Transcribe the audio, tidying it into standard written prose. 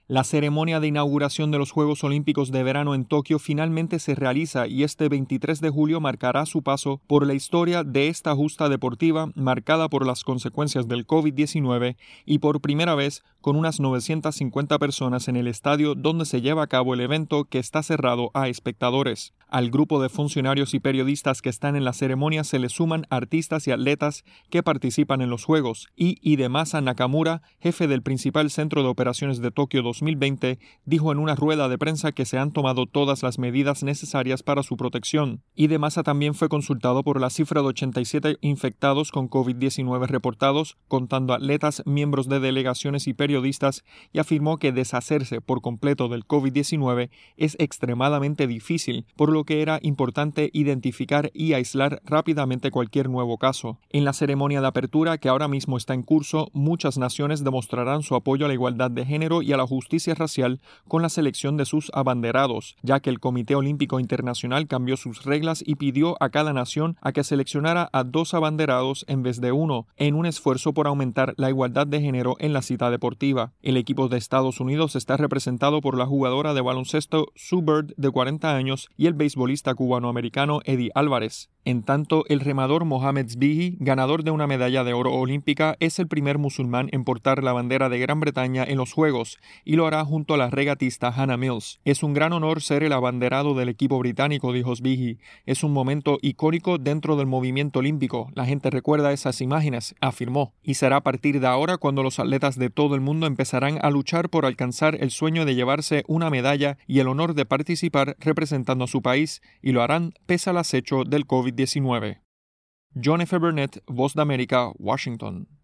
La ceremonia de inauguración de los Juegos Olímpicos de Verano en Tokio finalmente se realiza y este 23 de julio marcará su paso por la historia de esta justa deportiva marcada por las consecuencias del COVID-19 y por primera vez con unas 950 personas en el estadio donde se lleva a cabo el evento que está cerrado a espectadores. Al grupo de funcionarios y periodistas que están en la ceremonia se le suman artistas y atletas que participan en los Juegos y Hidemasa Nakamura, jefe del principal centro de operaciones de Tokio 2020, dijo en una rueda de prensa que se han tomado todas las medidas necesarias para su protección. Hidemasa también fue consultado por la cifra de 87 infectados con COVID-19 reportados, contando atletas, miembros de delegaciones y periodistas, y afirmó que deshacerse por completo del COVID-19 es extremadamente difícil, por lo que era importante identificar y aislar rápidamente cualquier nuevo caso. En la ceremonia de apertura, que ahora mismo está en curso, muchas naciones demostrarán su apoyo a la igualdad de género y a la justicia racial con la selección de sus abanderados, ya que el Comité Olímpico Internacional cambió sus reglas y pidió a cada nación a que seleccionara a 2 abanderados en vez de 1, en un esfuerzo por aumentar la igualdad de género en la cita deportiva. El equipo de Estados Unidos está representado por la jugadora de baloncesto Sue Bird, de 40 años, y el beisbolista cubanoamericano Eddie Álvarez. En tanto, el remador Mohamed Sbihi, ganador de una medalla de oro olímpica, es el primer musulmán en portar la bandera de Gran Bretaña en los Juegos y lo hará junto a la regatista Hannah Mills. Es un gran honor ser el abanderado del equipo británico, dijo Sbihi. Es un momento icónico dentro del movimiento olímpico. La gente recuerda esas imágenes, afirmó. Y será a partir de ahora cuando los atletas de todo el mundo empezarán a luchar por alcanzar el sueño de llevarse una medalla y el honor de participar representando a su país, y lo harán pese al acecho del COVID-19. John F. Burnett, Voz de América, Washington.